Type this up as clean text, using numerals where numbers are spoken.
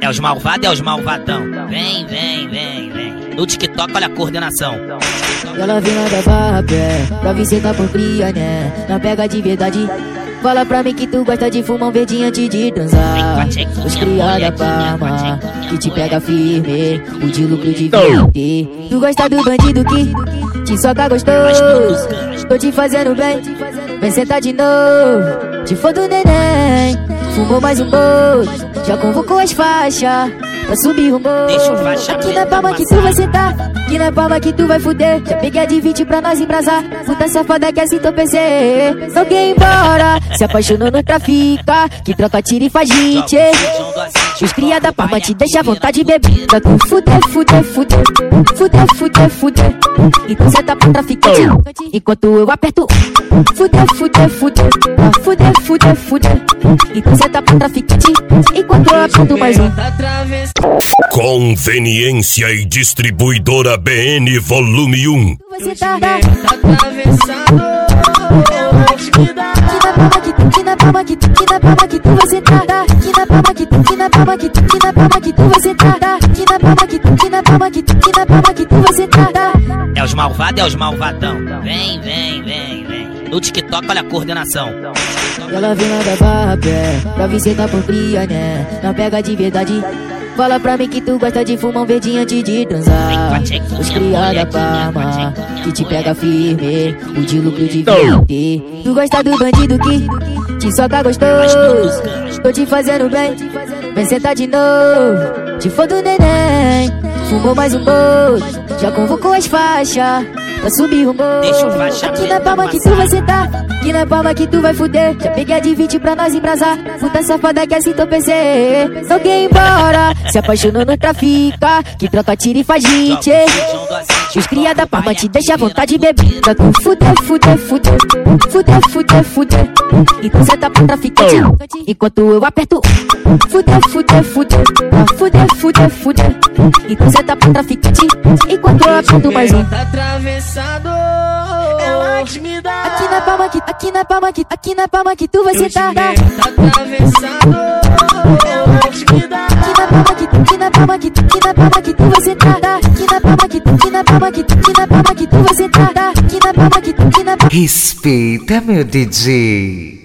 É os malvados, é os malvadão. Vem, vem, vem, vem. No TikTok, olha a coordenação. Ela vem lá da barra, pé, pra vir sentar por cria, né? Não pega de verdade. Fala pra mim que tu gosta de fumar um verdinho antes de transar. Os cria da Parma, que te pega firme, o de lucro de ter. Tu gosta do bandido que te soca gostoso. Tô te fazendo bem, vem sentar de novo. Te for do neném, fumou mais um bolo. Já convocou as faixas pra subir o morro. Aqui na Palma que tu vai sentar, aqui na Palma que tu vai fuder. Já peguei a de 20 pra nós embrasar. Puta safada que assim tô PC. Não quer ir embora, se apaixonou no trafica, que troca tiro e faz hit. Os cria da Palma te deixa à vontade de beber. Pra tu fuder, fuder, fuder, fuder, fuder, fuder. Então cê tá pra traficante, enquanto eu aperto. Fuder, fuder, fuder, fuder, fuder, fuder. Então cê tá pra traficante, enquanto eu aperto mais um. Conveniência e Distribuidora BN Volume 1. Você tá atravessado, eu vou te dar. Aqui na Palma que tu vai sentar. Aqui na Palma que tu vai sentar. Aqui na Palma que tu vai sentar. É os malvados, é os malvadão. Vem, vem, vem, vem. No TikTok, olha a coordenação. Ela vem lá da barra, pé, pra vir sentar por cria, né? Não pega de verdade. Fala pra mim que tu gosta de fumar um verdinho antes de transar. Os cria da Parma, que te pega firme, o de lucro de ter. Tu gosta do bandido que te soca gostoso. Tô te fazendo bem, vem sentar de novo. Te for do neném, fumou mais um bolo. Já convocou as faixas pra subir o morro. Aqui na Palma que tu vai sentar, aqui na Palma que tu vai fuder. Já peguei a de 20 pra nós embrasar. Puta safada que assim tô PC. Não quer ir embora, se apaixonou no trafica, que troca tiro e faz hit. Os cria da Palma te deixa à vontade de beber. Pra tu fuder, fuder, fuder, fuder, fuder, fuder. Então cê tá pra traficante, enquanto eu aperto. Fuder, fuder, fuder, fuder, fuder, fuder. Então cê tá pra traficante, enquanto eu aperto mais um. Atravessado, ela te me dá. Aqui na Palma que tu vai sentar. Atravessado, ela te me dá. Aqui na Palma que tu vai sentar. Aqui na Palma que tu vai sentar. Respeita, meu DJ.